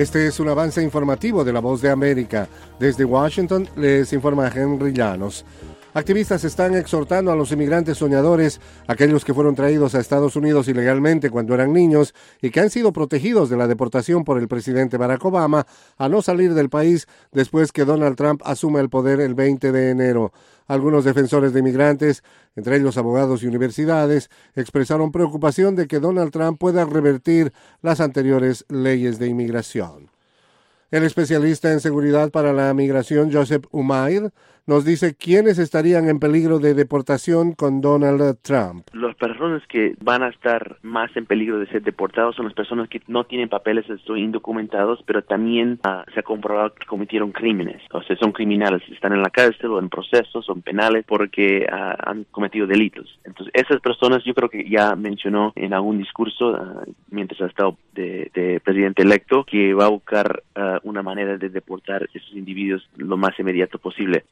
Este es un avance informativo de La Voz de América. Desde Washington les informa Henry Llanos. Activistas están exhortando a los inmigrantes soñadores, aquellos que fueron traídos a Estados Unidos ilegalmente cuando eran niños y que han sido protegidos de la deportación por el presidente Barack Obama, a no salir del país después que Donald Trump asuma el poder el 20 de enero. Algunos defensores de inmigrantes, entre ellos abogados y universidades, expresaron preocupación de que Donald Trump pueda revertir las anteriores leyes de inmigración. El especialista en seguridad para la migración, Joseph Umair, nos dice quiénes estarían en peligro de deportación con Donald Trump. Las personas que van a estar más en peligro de ser deportados son las personas que no tienen papeles, son indocumentados, pero también se ha comprobado que cometieron crímenes. O sea, son criminales, están en la cárcel o en procesos, son penales porque han cometido delitos. Entonces, esas personas yo creo que ya mencionó en algún discurso, mientras ha estado de presidente electo, que va a buscar una manera de deportar a esos individuos lo más inmediato posible.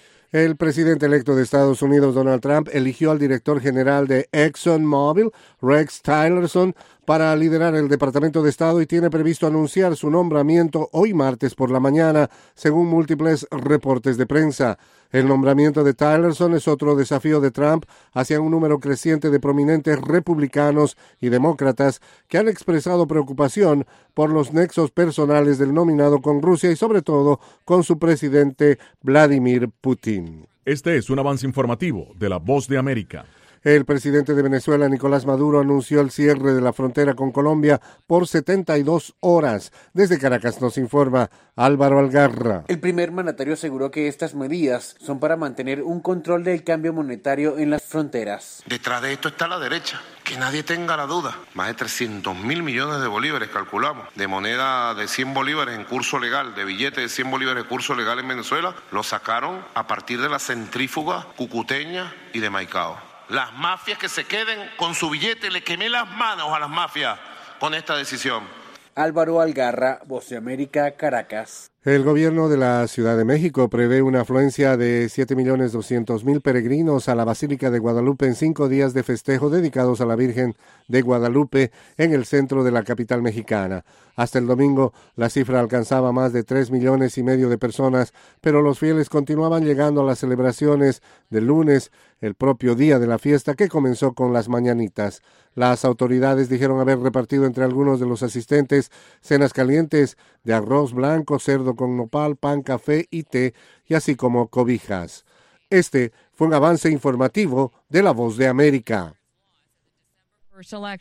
El presidente electo de Estados Unidos, Donald Trump, eligió al director general de ExxonMobil, Rex Tillerson, para liderar el Departamento de Estado y tiene previsto anunciar su nombramiento hoy martes por la mañana, según múltiples reportes de prensa. El nombramiento de Tillerson es otro desafío de Trump hacia un número creciente de prominentes republicanos y demócratas que han expresado preocupación por los nexos personales del nominado con Rusia y sobre todo con su presidente Vladimir Putin. Este es un avance informativo de La Voz de América. El presidente de Venezuela, Nicolás Maduro, anunció el cierre de la frontera con Colombia por 72 horas. Desde Caracas nos informa Álvaro Algarra. El primer mandatario aseguró que estas medidas son para mantener un control del cambio monetario en las fronteras. Detrás de esto está la derecha. Que nadie tenga la duda. Más de 300.000 millones de bolívares, calculamos, de moneda de 100 bolívares en curso legal, de billetes de 100 bolívares en curso legal en Venezuela, lo sacaron a partir de la centrífuga cucuteña y de Maicao. Las mafias que se queden con su billete, le quemé las manos a las mafias con esta decisión. Álvaro Algarra, Voz de América, Caracas. El gobierno de la Ciudad de México prevé una afluencia de 7.200.000 peregrinos a la Basílica de Guadalupe en 5 días de festejo dedicados a la Virgen de Guadalupe en el centro de la capital mexicana. Hasta el domingo, la cifra alcanzaba más de 3,5 millones de personas, pero los fieles continuaban llegando a las celebraciones del lunes, el propio día de la fiesta que comenzó con las mañanitas. Las autoridades dijeron haber repartido entre algunos de los asistentes cenas calientes de arroz blanco, cerdo con nopal, pan, café y té, y así como cobijas. Este fue un avance informativo de La Voz de América.